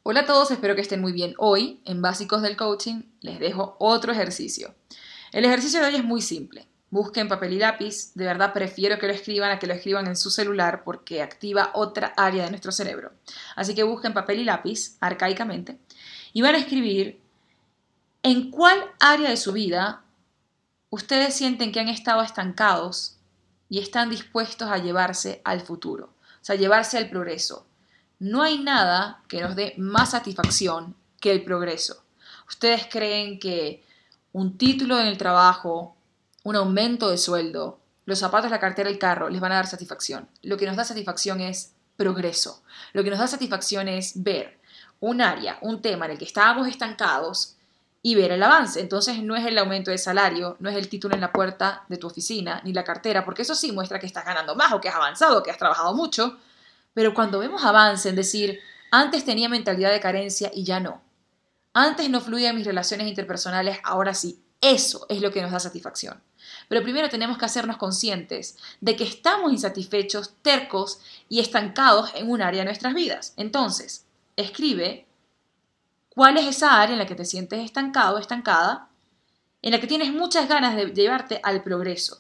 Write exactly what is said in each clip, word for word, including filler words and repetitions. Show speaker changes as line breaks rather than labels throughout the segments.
Hola a todos, espero que estén muy bien. Hoy, en Básicos del Coaching, les dejo otro ejercicio. El ejercicio de hoy es muy simple. Busquen papel y lápiz. De verdad prefiero que lo escriban a que lo escriban en su celular porque activa otra área de nuestro cerebro. Así que busquen papel y lápiz, arcaicamente, y van a escribir en cuál área de su vida ustedes sienten que han estado estancados y están dispuestos a llevarse al futuro, o sea, llevarse al progreso. No hay nada que nos dé más satisfacción que el progreso. ¿Ustedes creen que un título en el trabajo, un aumento de sueldo, los zapatos, la cartera, el carro les van a dar satisfacción? Lo que nos da satisfacción es progreso. Lo que nos da satisfacción es ver un área, un tema en el que estábamos estancados y ver el avance. Entonces no es el aumento de salario, no es el título en la puerta de tu oficina, ni la cartera, porque eso sí muestra que estás ganando más o que has avanzado, que has trabajado mucho. Pero cuando vemos avance en decir, antes tenía mentalidad de carencia y ya no. Antes no fluían mis relaciones interpersonales, ahora sí. Eso es lo que nos da satisfacción. Pero primero tenemos que hacernos conscientes de que estamos insatisfechos, tercos y estancados en un área de nuestras vidas. Entonces, escribe cuál es esa área en la que te sientes estancado, estancada, en la que tienes muchas ganas de llevarte al progreso.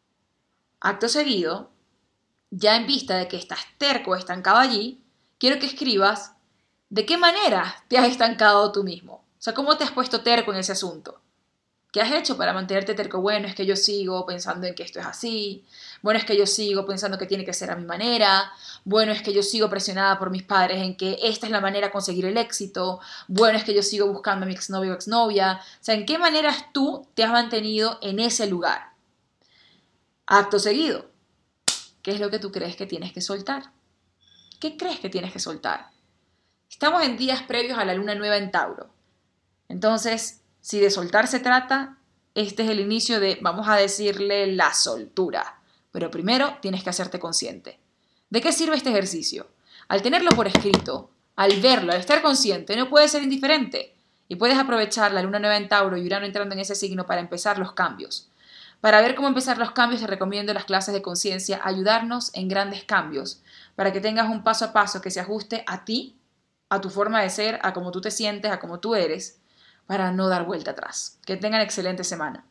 Acto seguido, ya en vista de que estás terco o estancado allí, quiero que escribas de qué manera te has estancado tú mismo. O sea, cómo te has puesto terco en ese asunto. ¿Qué has hecho para mantenerte terco? Bueno, es que yo sigo pensando en que esto es así. Bueno, es que yo sigo pensando que tiene que ser a mi manera. Bueno, es que yo sigo presionada por mis padres en que esta es la manera de conseguir el éxito. Bueno, es que yo sigo buscando a mi exnovio o exnovia. O sea, ¿en qué maneras tú te has mantenido en ese lugar? Acto seguido, ¿qué es lo que tú crees que tienes que soltar? ¿Qué crees que tienes que soltar? Estamos en días previos a la luna nueva en Tauro. Entonces, si de soltar se trata, este es el inicio de, vamos a decirle, la soltura. Pero primero tienes que hacerte consciente. ¿De qué sirve este ejercicio? Al tenerlo por escrito, al verlo, al estar consciente, no puedes ser indiferente. Y puedes aprovechar la luna nueva en Tauro y Urano entrando en ese signo para empezar los cambios. Para ver cómo empezar los cambios, te recomiendo las clases de conciencia, ayudarnos en grandes cambios, para que tengas un paso a paso que se ajuste a ti, a tu forma de ser, a cómo tú te sientes, a cómo tú eres, para no dar vuelta atrás. Que tengan excelente semana.